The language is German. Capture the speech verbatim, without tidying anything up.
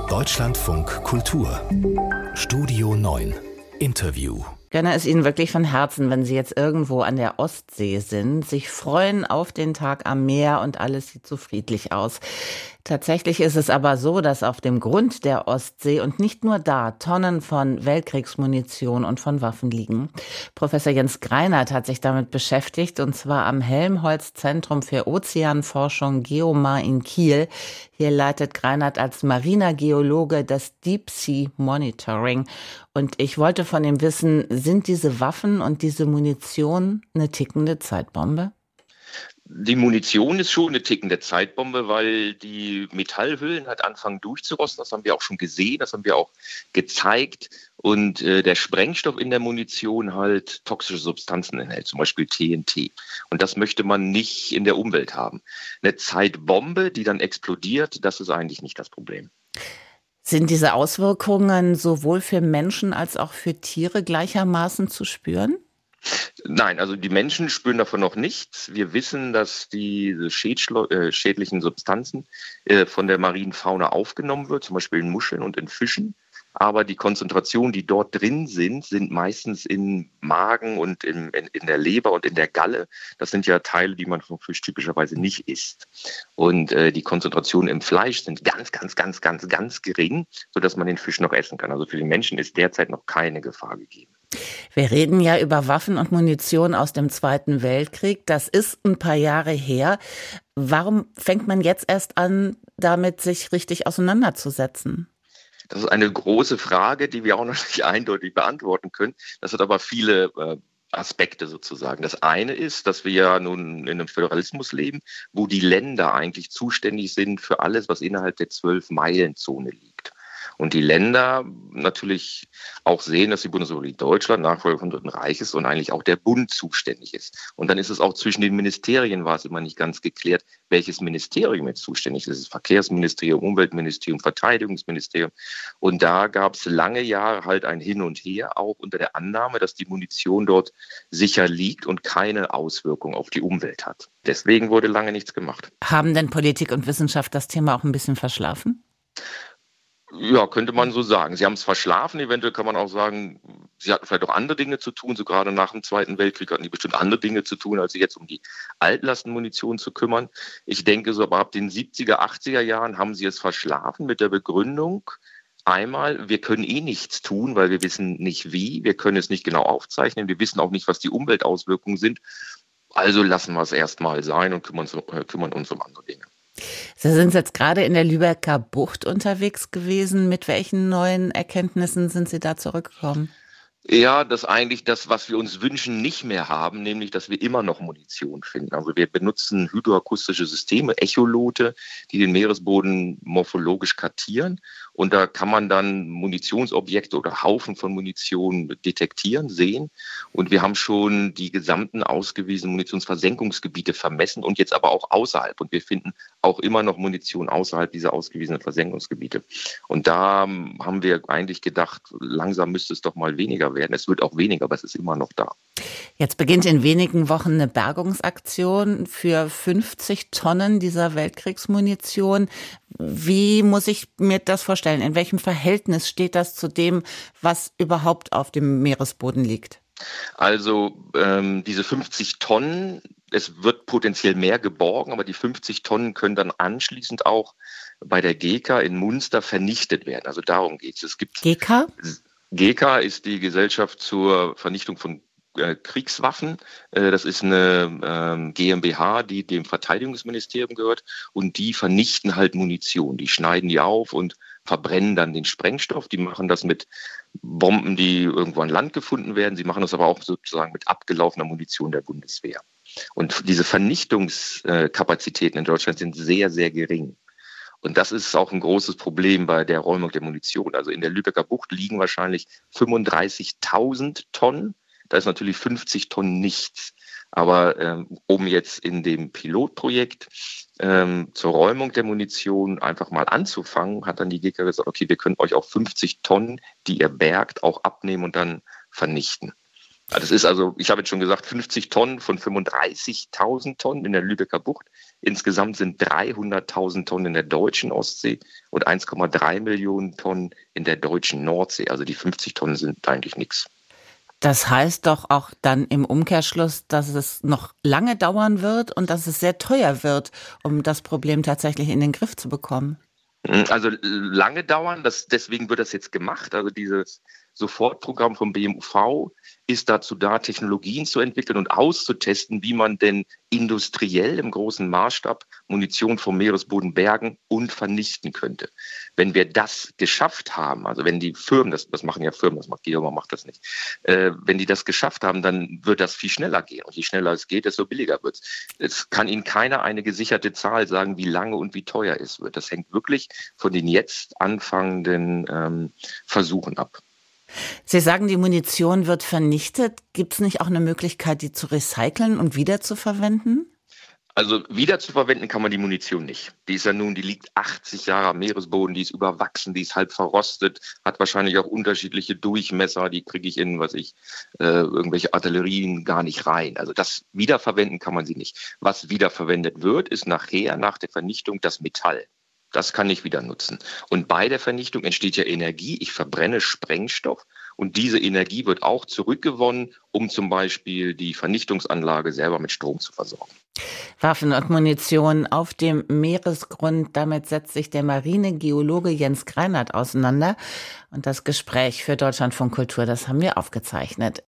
Deutschlandfunk Kultur Studio neun Interview. Gönne es Ihnen wirklich von Herzen, wenn Sie jetzt irgendwo an der Ostsee sind, sich freuen auf den Tag am Meer und alles sieht so friedlich aus. Tatsächlich ist es aber so, dass auf dem Grund der Ostsee und nicht nur da Tonnen von Weltkriegsmunition und von Waffen liegen. Professor Jens Greinert hat sich damit beschäftigt, und zwar am Helmholtz-Zentrum für Ozeanforschung Geomar in Kiel. Hier leitet Greinert als mariner Geologe das Deep Sea Monitoring. Und ich wollte von ihm wissen, sind diese Waffen und diese Munition eine tickende Zeitbombe? Die Munition ist schon eine tickende Zeitbombe, weil die Metallhüllen halt anfangen durchzurosten. Das haben wir auch schon gesehen, das haben wir auch gezeigt. Und äh, der Sprengstoff in der Munition halt toxische Substanzen enthält, zum Beispiel T N T. Und das möchte man nicht in der Umwelt haben. Eine Zeitbombe, die dann explodiert, das ist eigentlich nicht das Problem. Sind diese Auswirkungen sowohl für Menschen als auch für Tiere gleichermaßen zu spüren? Nein, also die Menschen spüren davon noch nichts. Wir wissen, dass diese schädschlo- äh, schädlichen Substanzen äh, von der marinen Fauna aufgenommen wird, zum Beispiel in Muscheln und in Fischen. Aber die Konzentrationen, die dort drin sind, sind meistens im Magen und in, in, in der Leber und in der Galle. Das sind ja Teile, die man vom Fisch typischerweise nicht isst. Und äh, die Konzentrationen im Fleisch sind ganz, ganz, ganz, ganz, ganz gering, sodass man den Fisch noch essen kann. Also für den Menschen ist derzeit noch keine Gefahr gegeben. Wir reden ja über Waffen und Munition aus dem Zweiten Weltkrieg. Das ist ein paar Jahre her. Warum fängt man jetzt erst an, damit sich richtig auseinanderzusetzen? Das ist eine große Frage, die wir auch noch nicht eindeutig beantworten können. Das hat aber viele äh, Aspekte sozusagen. Das eine ist, dass wir ja nun in einem Föderalismus leben, wo die Länder eigentlich zuständig sind für alles, was innerhalb der zwölf-Meilen-Zone liegt. Und die Länder natürlich auch sehen, dass die Bundesrepublik Deutschland Nachfolger vom Dritten Reich ist und eigentlich auch der Bund zuständig ist. Und dann ist es auch zwischen den Ministerien, war es immer nicht ganz geklärt, welches Ministerium jetzt zuständig ist. Das Verkehrsministerium, Umweltministerium, Verteidigungsministerium. Und da gab es lange Jahre halt ein Hin und Her, auch unter der Annahme, dass die Munition dort sicher liegt und keine Auswirkung auf die Umwelt hat. Deswegen wurde lange nichts gemacht. Haben denn Politik und Wissenschaft das Thema auch ein bisschen verschlafen? Ja, könnte man so sagen. Sie haben es verschlafen. Eventuell kann man auch sagen, sie hatten vielleicht auch andere Dinge zu tun. So gerade nach dem Zweiten Weltkrieg hatten die bestimmt andere Dinge zu tun, als sich jetzt um die Altlastenmunition zu kümmern. Ich denke, so aber ab den siebziger, achtziger Jahren haben sie es verschlafen mit der Begründung, einmal, wir können eh nichts tun, weil wir wissen nicht wie. Wir können es nicht genau aufzeichnen. Wir wissen auch nicht, was die Umweltauswirkungen sind. Also lassen wir es erstmal sein und kümmern uns, äh, kümmern uns um andere Dinge. Sie sind jetzt gerade in der Lübecker Bucht unterwegs gewesen. Mit welchen neuen Erkenntnissen sind Sie da zurückgekommen? Ja, das eigentlich das, was wir uns wünschen, nicht mehr haben, nämlich, dass wir immer noch Munition finden. Also wir benutzen hydroakustische Systeme, Echolote, die den Meeresboden morphologisch kartieren. Und da kann man dann Munitionsobjekte oder Haufen von Munition detektieren, sehen. Und wir haben schon die gesamten ausgewiesenen Munitionsversenkungsgebiete vermessen und jetzt aber auch außerhalb. Und wir finden auch immer noch Munition außerhalb dieser ausgewiesenen Versenkungsgebiete. Und da haben wir eigentlich gedacht, langsam müsste es doch mal weniger werden. Es wird auch weniger, aber es ist immer noch da. Jetzt beginnt in wenigen Wochen eine Bergungsaktion für fünfzig Tonnen dieser Weltkriegsmunition. Wie muss ich mir das vorstellen? In welchem Verhältnis steht das zu dem, was überhaupt auf dem Meeresboden liegt? Also ähm, diese fünfzig Tonnen, es wird potenziell mehr geborgen, aber die fünfzig Tonnen können dann anschließend auch bei der G E K A in Munster vernichtet werden. Also darum geht es. Es gibt G E K A? G E K A ist die Gesellschaft zur Vernichtung von äh, Kriegswaffen. Äh, das ist eine ähm, GmbH, die dem Verteidigungsministerium gehört und die vernichten halt Munition. Die schneiden die auf und verbrennen dann den Sprengstoff. Die machen das mit Bomben, die irgendwo an Land gefunden werden. Sie machen das aber auch sozusagen mit abgelaufener Munition der Bundeswehr. Und diese Vernichtungskapazitäten in Deutschland sind sehr, sehr gering. Und das ist auch ein großes Problem bei der Räumung der Munition. Also in der Lübecker Bucht liegen wahrscheinlich fünfunddreißigtausend Tonnen. Da ist natürlich fünfzig Tonnen nichts. Aber ähm, um jetzt in dem Pilotprojekt ähm, zur Räumung der Munition einfach mal anzufangen, hat dann die G E K A gesagt, okay, wir können euch auch fünfzig Tonnen, die ihr bergt, auch abnehmen und dann vernichten. Das ist also, ich habe jetzt schon gesagt, fünfzig Tonnen von fünfunddreißigtausend Tonnen in der Lübecker Bucht. Insgesamt sind dreihunderttausend Tonnen in der deutschen Ostsee und eins Komma drei Millionen Tonnen in der deutschen Nordsee. Also die fünfzig Tonnen sind eigentlich nichts. Das heißt doch auch dann im Umkehrschluss, dass es noch lange dauern wird und dass es sehr teuer wird, um das Problem tatsächlich in den Griff zu bekommen. Also lange dauern, das, deswegen wird das jetzt gemacht. Also dieses Sofortprogramm vom B M U V ist dazu da, Technologien zu entwickeln und auszutesten, wie man denn industriell im großen Maßstab Munition vom Meeresboden bergen und vernichten könnte. Wenn wir das geschafft haben, also wenn die Firmen, das, das machen ja Firmen, das macht Geomar, macht das nicht, äh, wenn die das geschafft haben, dann wird das viel schneller gehen. Und je schneller es geht, desto billiger wird es. Es kann Ihnen keiner eine gesicherte Zahl sagen, wie lange und wie teuer es wird. Das hängt wirklich von den jetzt anfangenden ähm, Versuchen ab. Sie sagen, die Munition wird vernichtet. Gibt es nicht auch eine Möglichkeit, die zu recyceln und wiederzuverwenden? Also wiederzuverwenden kann man die Munition nicht. Die ist ja nun, die liegt achtzig Jahre am Meeresboden, die ist überwachsen, die ist halb verrostet, hat wahrscheinlich auch unterschiedliche Durchmesser, die kriege ich in, was ich, äh, irgendwelche Artillerien gar nicht rein. Also das wiederverwenden kann man sie nicht. Was wiederverwendet wird, ist nachher, nach der Vernichtung, das Metall. Das kann ich wieder nutzen. Und bei der Vernichtung entsteht ja Energie. Ich verbrenne Sprengstoff und diese Energie wird auch zurückgewonnen, um zum Beispiel die Vernichtungsanlage selber mit Strom zu versorgen. Waffen und Munition auf dem Meeresgrund, damit setzt sich der Marinegeologe Jens Greinert auseinander. Und das Gespräch für Deutschlandfunk Kultur, das haben wir aufgezeichnet.